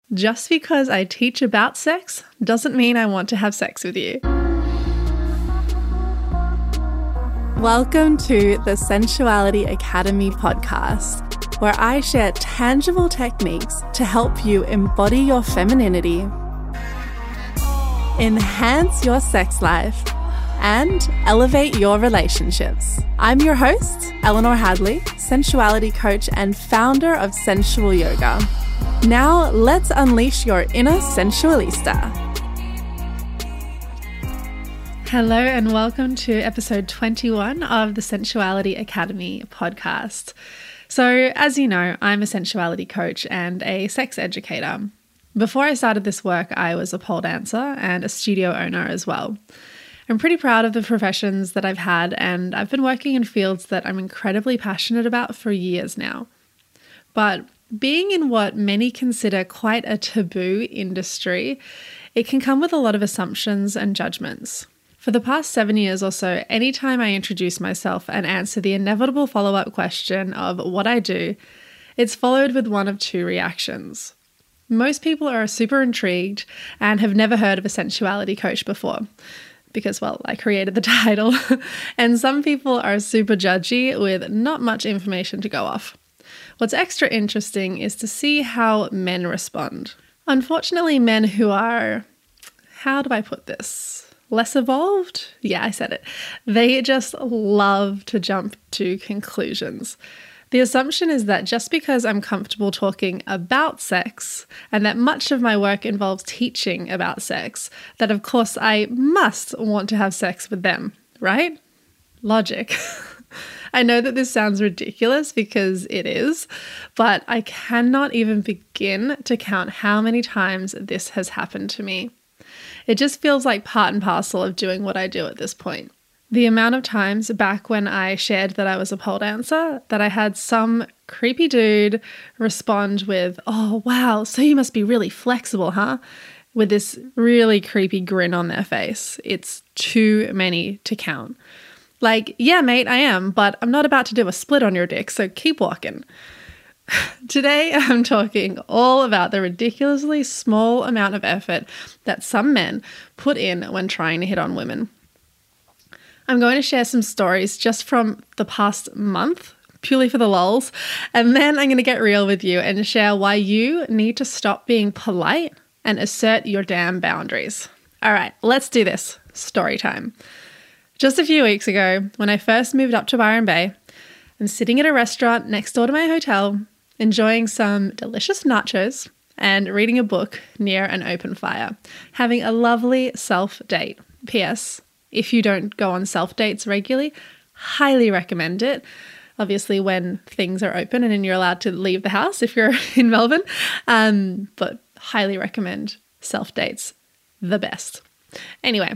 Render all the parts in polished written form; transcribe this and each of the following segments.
Just because I teach about sex doesn't mean I want to have sex with you. Welcome to the Sensuality Academy podcast, where I share tangible techniques to help you embody your femininity, enhance your sex life, and elevate your relationships. I'm your host, Eleanor Hadley, sensuality coach and founder of Sensual Yoga. Now, let's unleash your inner sensualista. Hello and welcome to episode 21 of the Sensuality Academy podcast. So, as you know, I'm a sensuality coach and a sex educator. Before I started this work, I was a pole dancer and a studio owner as well. I'm pretty proud of the professions that I've had, and I've been working in fields that I'm incredibly passionate about for years now. But being in what many consider quite a taboo industry, it can come with a lot of assumptions and judgments. For the past 7 years or so, anytime I introduce myself and answer the inevitable follow-up question of what I do, it's followed with one of two reactions. Most people are super intrigued and have never heard of a sensuality coach before because, well, I created the title. And some people are super judgy with not much information to go off. What's extra interesting is to see how men respond. Unfortunately, men who are, how do I put this? Less evolved? Yeah, I said it. They just love to jump to conclusions. The assumption is that just because I'm comfortable talking about sex and that much of my work involves teaching about sex, that of course I must want to have sex with them, right? Logic. I know that this sounds ridiculous because it is, but I cannot even begin to count how many times this has happened to me. It just feels like part and parcel of doing what I do at this point. The amount of times back when I shared that I was a pole dancer, that I had some creepy dude respond with, "Oh, wow, so you must be really flexible, huh?" with this really creepy grin on their face. It's too many to count. Like, yeah, mate, I am, but I'm not about to do a split on your dick, so keep walking. Today, I'm talking all about the ridiculously small amount of effort that some men put in when trying to hit on women. I'm going to share some stories just from the past month, purely for the lulz, and then I'm going to get real with you and share why you need to stop being polite and assert your damn boundaries. All right, let's do this. Story time. Just a few weeks ago, when I first moved up to Byron Bay, I'm sitting at a restaurant next door to my hotel, enjoying some delicious nachos and reading a book near an open fire, having a lovely self-date. P.S. If you don't go on self-dates regularly, highly recommend it. Obviously, when things are open and you're allowed to leave the house if you're in Melbourne, but highly recommend self-dates, the best. Anyway,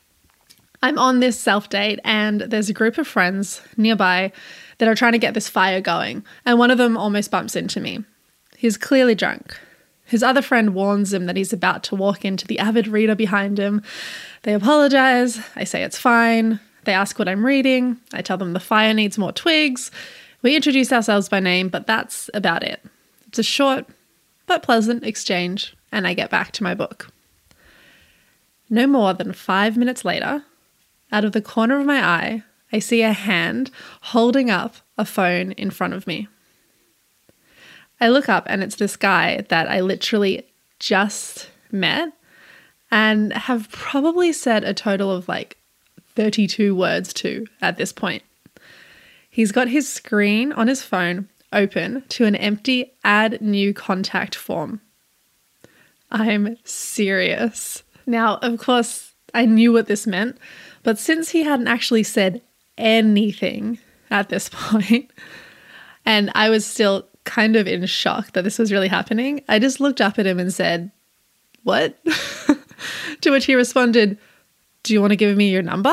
I'm on this self-date and there's a group of friends nearby that are trying to get this fire going, and one of them almost bumps into me. He's clearly drunk. His other friend warns him that he's about to walk into the avid reader behind him. They apologize. I say it's fine. They ask what I'm reading. I tell them the fire needs more twigs. We introduce ourselves by name, but that's about it. It's a short but pleasant exchange, and I get back to my book. No more than 5 minutes later, out of the corner of my eye, I see a hand holding up a phone in front of me. I look up and it's this guy that I literally just met and have probably said a total of like 32 words to at this point. He's got his screen on his phone open to an empty add new contact form. I'm serious. Now, of course, I knew what this meant, but since he hadn't actually said anything at this point, and I was still kind of in shock that this was really happening, I just looked up at him and said, "What?" To which he responded, "Do you want to give me your number?"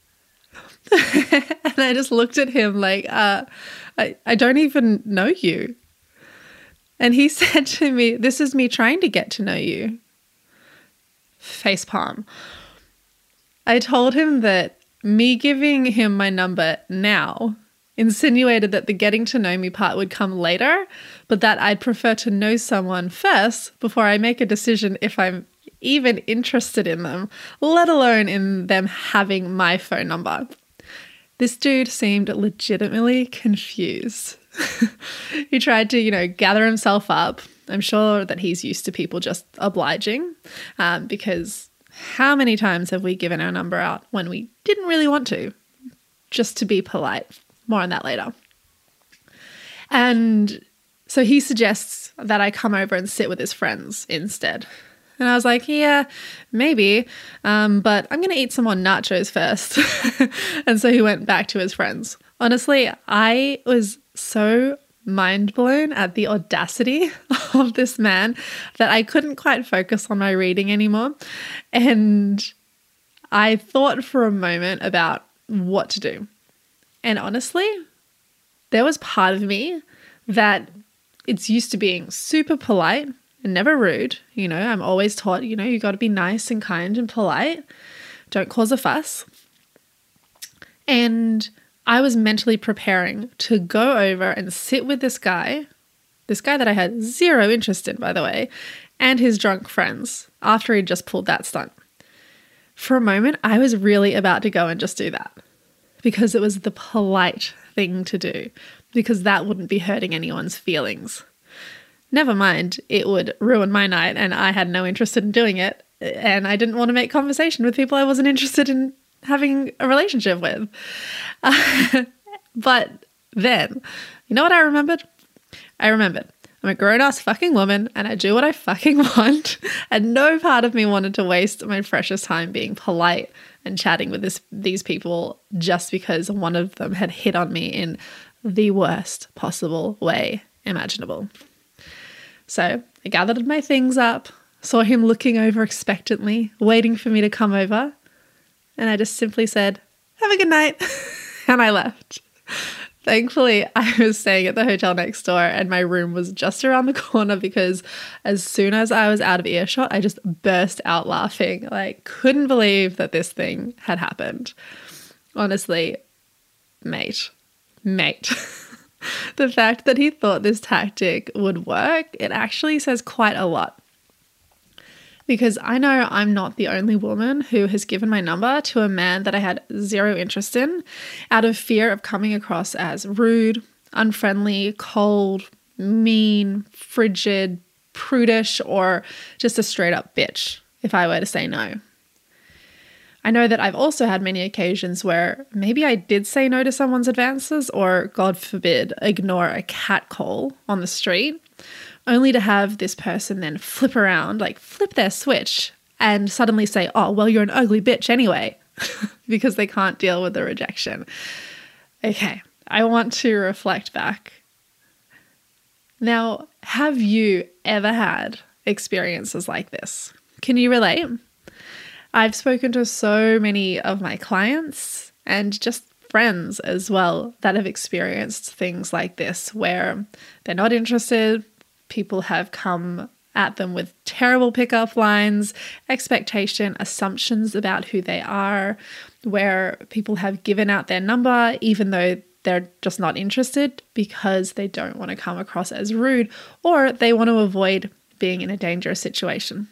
And I just looked at him like, I don't even know you. And he said to me, "This is me trying to get to know you." Facepalm. I told him that me giving him my number now insinuated that the getting to know me part would come later, but that I'd prefer to know someone first before I make a decision if I'm even interested in them, let alone in them having my phone number. This dude seemed legitimately confused. He tried to, gather himself up. I'm sure that he's used to people just obliging, because how many times have we given our number out when we didn't really want to, just to be polite? More on that later. And so he suggests that I come over and sit with his friends instead. And I was like, yeah, maybe, but I'm going to eat some more nachos first. And so he went back to his friends. Honestly, I was so mind blown at the audacity of this man that I couldn't quite focus on my reading anymore. And I thought for a moment about what to do. And honestly, there was part of me that it's used to being super polite and never rude. I'm always taught, you got to be nice and kind and polite. Don't cause a fuss. And I was mentally preparing to go over and sit with this guy that I had zero interest in, by the way, and his drunk friends after he'd just pulled that stunt. For a moment, I was really about to go and just do that because it was the polite thing to do, because that wouldn't be hurting anyone's feelings. Never mind, it would ruin my night and I had no interest in doing it, and I didn't want to make conversation with people I wasn't interested in having a relationship with. But then, you know what I remembered? I'm a grown-ass fucking woman and I do what I fucking want, and no part of me wanted to waste my precious time being polite and chatting with these people just because one of them had hit on me in the worst possible way imaginable. So I gathered my things up, saw him looking over expectantly, waiting for me to come over, and I just simply said, "Have a good night," and I left. Thankfully, I was staying at the hotel next door and my room was just around the corner, because as soon as I was out of earshot, I just burst out laughing. Couldn't believe that this thing had happened. Honestly, mate. The fact that he thought this tactic would work, it actually says quite a lot. Because I know I'm not the only woman who has given my number to a man that I had zero interest in out of fear of coming across as rude, unfriendly, cold, mean, frigid, prudish, or just a straight up bitch if I were to say no. I know that I've also had many occasions where maybe I did say no to someone's advances, or, God forbid, ignore a catcall on the street, only to have this person then flip around, flip their switch and suddenly say, "Oh, well, you're an ugly bitch anyway," because they can't deal with the rejection. Okay, I want to reflect back. Now, have you ever had experiences like this? Can you relate? I've spoken to so many of my clients and just friends as well that have experienced things like this, where they're not interested. People have come at them with terrible pickup lines, expectation, assumptions about who they are, where people have given out their number even though they're just not interested because they don't want to come across as rude, or they want to avoid being in a dangerous situation.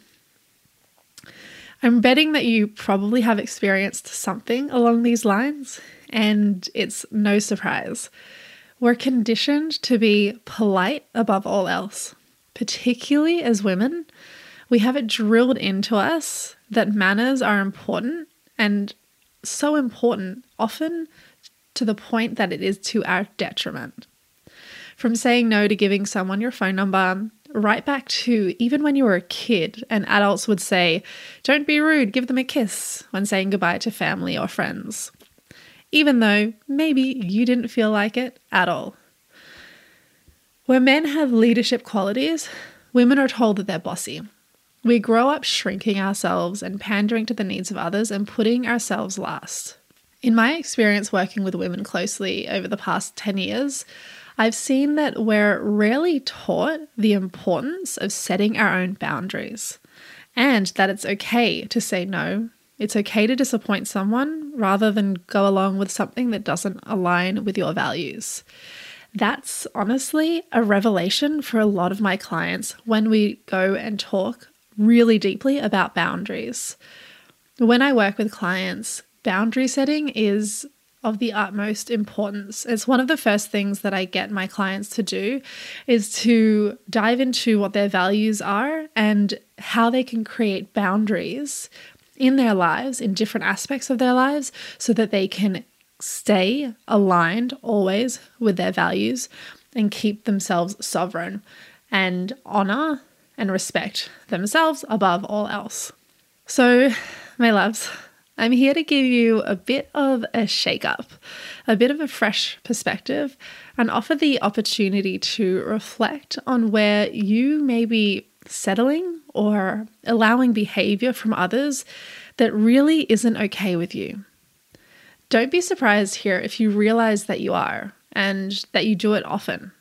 I'm betting that you probably have experienced something along these lines, and it's no surprise. We're conditioned to be polite above all else. Particularly as women, we have it drilled into us that manners are important, and so important, often to the point that it is to our detriment. From saying no to giving someone your phone number, right back to even when you were a kid and adults would say, "Don't be rude, give them a kiss," when saying goodbye to family or friends, even though maybe you didn't feel like it at all. Where men have leadership qualities, women are told that they're bossy. We grow up shrinking ourselves and pandering to the needs of others and putting ourselves last. In my experience working with women closely over the past 10 years, I've seen that we're rarely taught the importance of setting our own boundaries, and that it's okay to say no It's okay to disappoint someone rather than go along with something that doesn't align with your values. That's honestly a revelation for a lot of my clients when we go and talk really deeply about boundaries. When I work with clients, boundary setting is of the utmost importance. It's one of the first things that I get my clients to do is to dive into what their values are and how they can create boundaries in their lives, in different aspects of their lives, so that they can stay aligned always with their values and keep themselves sovereign and honor and respect themselves above all else. So, my loves, I'm here to give you a bit of a shake-up, a bit of a fresh perspective, and offer the opportunity to reflect on where you may be settling or allowing behavior from others that really isn't okay with you. Don't be surprised here if you realize that you are and that you do it often.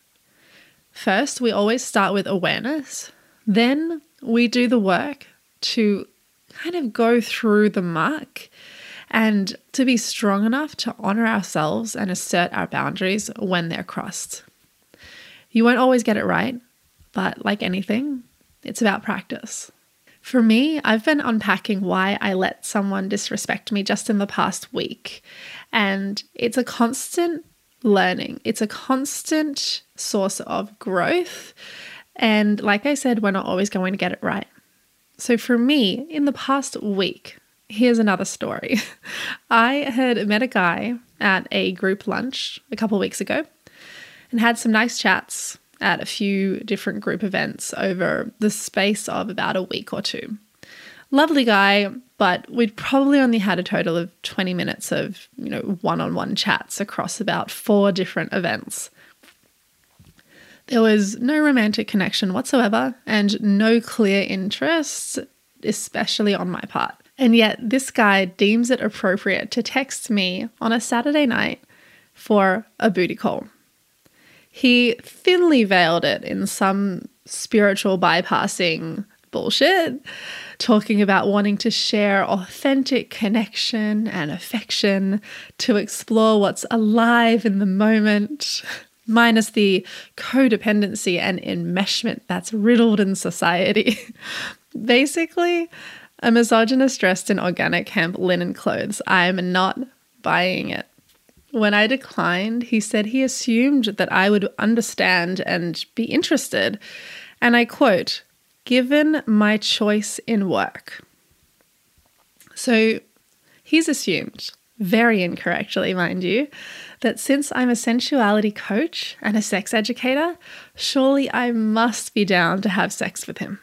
First, we always start with awareness. Then we do the work to kind of go through the muck and to be strong enough to honor ourselves and assert our boundaries when they're crossed. You won't always get it right, but like anything, it's about practice. For me, I've been unpacking why I let someone disrespect me just in the past week, and it's a constant learning. It's a constant source of growth, and like I said, we're not always going to get it right. So for me, in the past week, here's another story. I had met a guy at a group lunch a couple of weeks ago and had some nice chats at a few different group events over the space of about a week or two. Lovely guy, but we'd probably only had a total of 20 minutes of, one-on-one chats across about 4 different events. There was no romantic connection whatsoever and no clear interest, especially on my part. And yet this guy deems it appropriate to text me on a Saturday night for a booty call. He thinly veiled it in some spiritual bypassing bullshit, talking about wanting to share authentic connection and affection, to explore what's alive in the moment, minus the codependency and enmeshment that's riddled in society. Basically, a misogynist dressed in organic hemp linen clothes. I'm not buying it. When I declined, he said he assumed that I would understand and be interested. And I quote, "given my choice in work." So he's assumed, very incorrectly, mind you, that since I'm a sensuality coach and a sex educator, surely I must be down to have sex with him.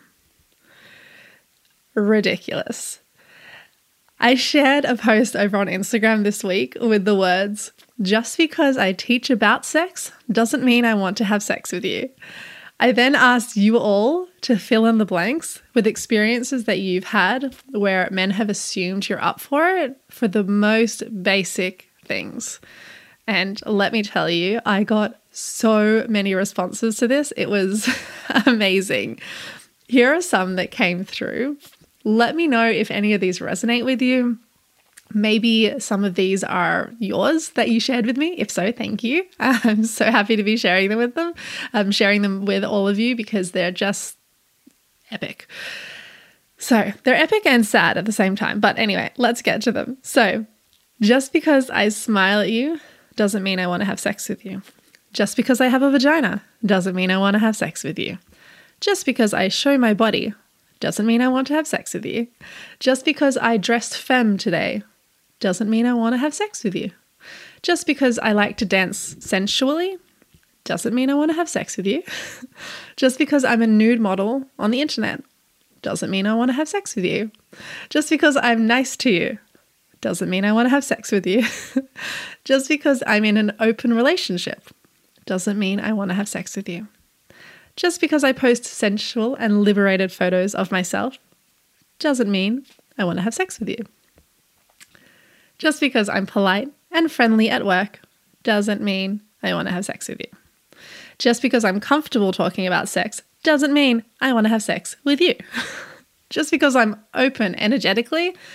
Ridiculous. I shared a post over on Instagram this week with the words, "just because I teach about sex doesn't mean I want to have sex with you." I then asked you all to fill in the blanks with experiences that you've had where men have assumed you're up for it for the most basic things. And let me tell you, I got so many responses to this. It was amazing. Here are some that came through. Let me know if any of these resonate with you. Maybe some of these are yours that you shared with me. If so, thank you. I'm so happy to be sharing them with them. I'm sharing them with all of you because they're just epic. So they're epic and sad at the same time. But anyway, let's get to them. So just because I smile at you doesn't mean I want to have sex with you. Just because I have a vagina doesn't mean I want to have sex with you. Just because I show my body doesn't mean I want to have sex with you. Just because I dressed femme today doesn't mean I want to have sex with you. Just because I like to dance sensually doesn't mean I want to have sex with you. Just because I'm a nude model on the internet doesn't mean I want to have sex with you. Just because I'm nice to you doesn't mean I want to have sex with you. Just because I'm in an open relationship doesn't mean I want to have sex with you. Just because I post sensual and liberated photos of myself doesn't mean I want to have sex with you. Just because I'm polite and friendly at work doesn't mean I want to have sex with you. Just because I'm comfortable talking about sex doesn't mean I want to have sex with you. Just because I'm open energetically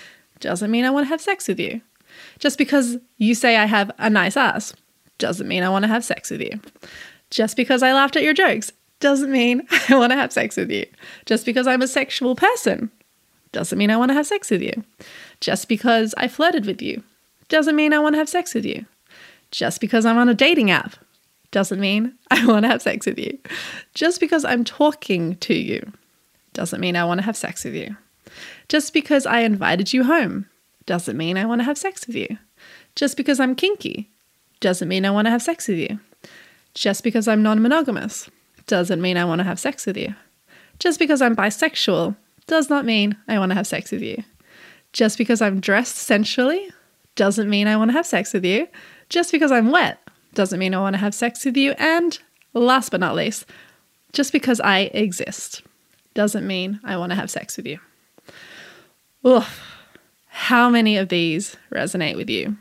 doesn't mean I want to have sex with you. Just because you say I have a nice ass doesn't mean I want to have sex with you. Just because I laughed at your jokes doesn't mean I want to have sex with you. Just because I'm a sexual person doesn't mean I want to have sex with you. Just because I flirted with you doesn't mean I want to have sex with you. Just because I'm on a dating app doesn't mean I want to have sex with you. Just because I'm talking to you doesn't mean I want to have sex with you. Just because I invited you home doesn't mean I want to have sex with you. Just because I'm kinky doesn't mean I want to have sex with you. Just because I'm non-monogamous doesn't mean I want to have sex with you. Just because I'm bisexual does not mean I want to have sex with you. Just because I'm dressed sensually doesn't mean I want to have sex with you. Just because I'm wet doesn't mean I want to have sex with you. And last but not least, just because I exist doesn't mean I want to have sex with you. Ugh, how many of these resonate with you?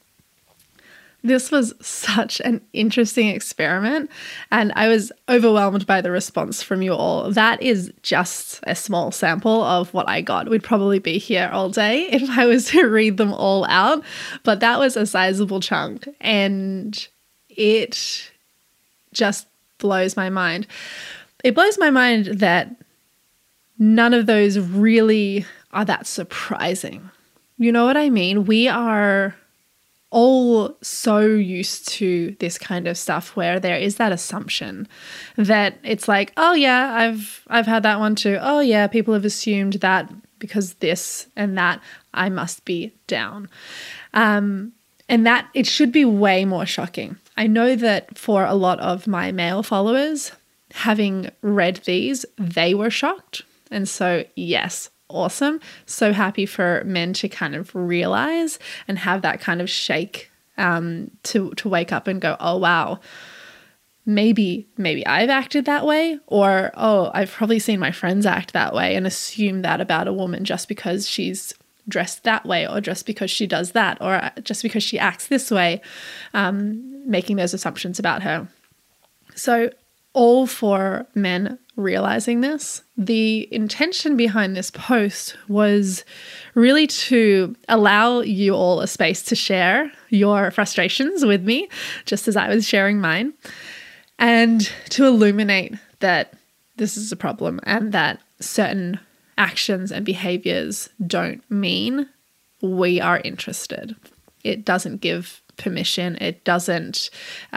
This was such an interesting experiment, and I was overwhelmed by the response from you all. That is just a small sample of what I got. We'd probably be here all day if I was to read them all out, but that was a sizable chunk, and it just blows my mind. It blows my mind that none of those really are that surprising. You know what I mean? We are all so used to this kind of stuff where there is that assumption that it's like, oh yeah, I've had that one too. Oh yeah, people have assumed that because this and that, I must be down. And that it should be way more shocking. I know that for a lot of my male followers, having read these, they were shocked. And so yes, awesome. So happy for men to kind of realize and have that kind of shake to wake up and go, oh, wow, maybe I've acted that way, or, oh, I've probably seen my friends act that way and assume that about a woman just because she's dressed that way, or just because she does that, or just because she acts this way, making those assumptions about her. So all for men realizing this. The intention behind this post was really to allow you all a space to share your frustrations with me, just as I was sharing mine, and to illuminate that this is a problem and that certain actions and behaviors don't mean we are interested. It doesn't give permission. It doesn't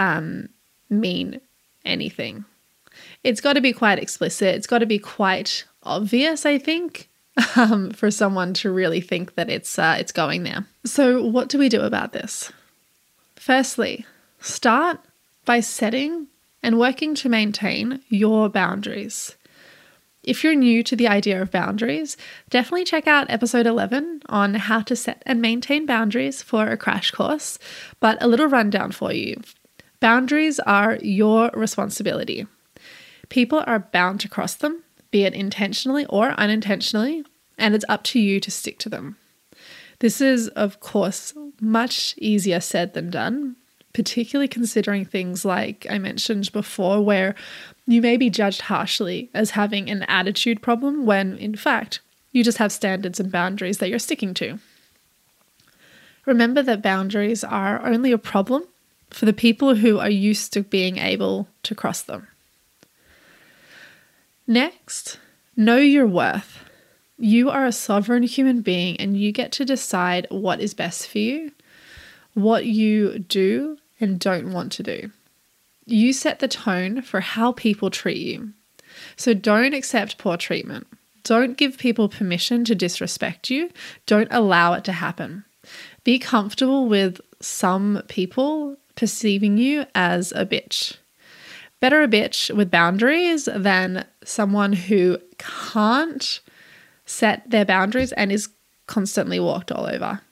mean anything. It's got to be quite explicit. It's got to be quite obvious, I think, for someone to really think that it's going there. So what do we do about this? Firstly, start by setting and working to maintain your boundaries. If you're new to the idea of boundaries, definitely check out episode 11 on how to set and maintain boundaries for a crash course. But a little rundown for you. Boundaries are your responsibility. People are bound to cross them, be it intentionally or unintentionally, and it's up to you to stick to them. This is, of course, much easier said than done, particularly considering things like I mentioned before, where you may be judged harshly as having an attitude problem when, in fact, you just have standards and boundaries that you're sticking to. Remember that boundaries are only a problem for the people who are used to being able to cross them. Next, know your worth. You are a sovereign human being and you get to decide what is best for you, what you do and don't want to do. You set the tone for how people treat you. So don't accept poor treatment. Don't give people permission to disrespect you. Don't allow it to happen. Be comfortable with some people perceiving you as a bitch. Better a bitch with boundaries than someone who can't set their boundaries and is constantly walked all over.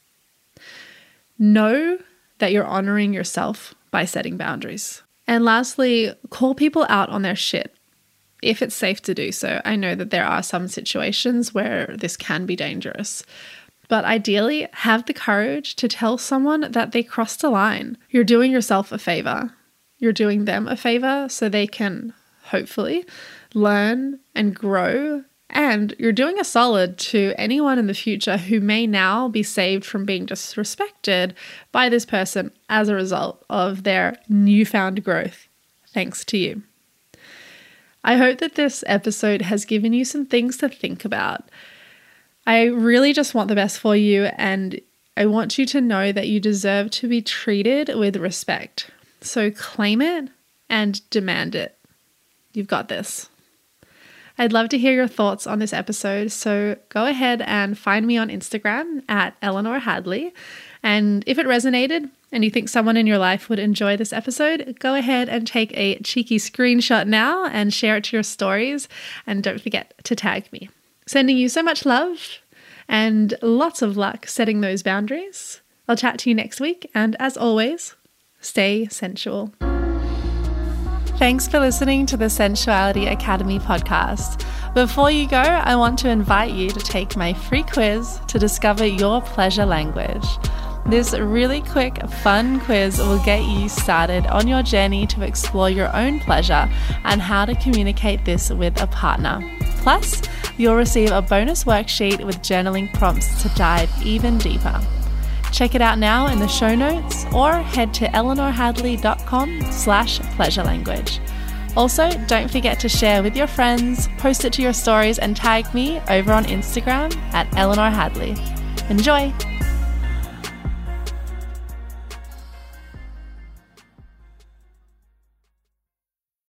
Know that you're honoring yourself by setting boundaries. And lastly, call people out on their shit if it's safe to do so. I know that there are some situations where this can be dangerous. But ideally, have the courage to tell someone that they crossed a line. You're doing yourself a favor. You're doing them a favor so they can hopefully learn and grow And you're doing a solid to anyone in the future who may now be saved from being disrespected by this person as a result of their newfound growth, thanks to you. I hope that this episode has given you some things to think about. I really just want the best for you, and I want you to know that you deserve to be treated with respect. So claim it and demand it. You've got this. I'd love to hear your thoughts on this episode, so go ahead and find me on Instagram at Eleanor Hadley. And if it resonated and you think someone in your life would enjoy this episode, go ahead and take a cheeky screenshot now and share it to your stories. And don't forget to tag me. Sending you so much love and lots of luck setting those boundaries. I'll chat to you next week. And as always, stay sensual. Thanks for listening to the Sensuality Academy podcast. Before you go, I want to invite you to take my free quiz to discover your pleasure language. This really quick, fun quiz will get you started on your journey to explore your own pleasure and how to communicate this with a partner. Plus, you'll receive a bonus worksheet with journaling prompts to dive even deeper. Check it out now in the show notes or head to eleanorhadley.com/pleasure language. Also, don't forget to share with your friends, post it to your stories, and tag me over on Instagram at Eleanor Hadley. Enjoy!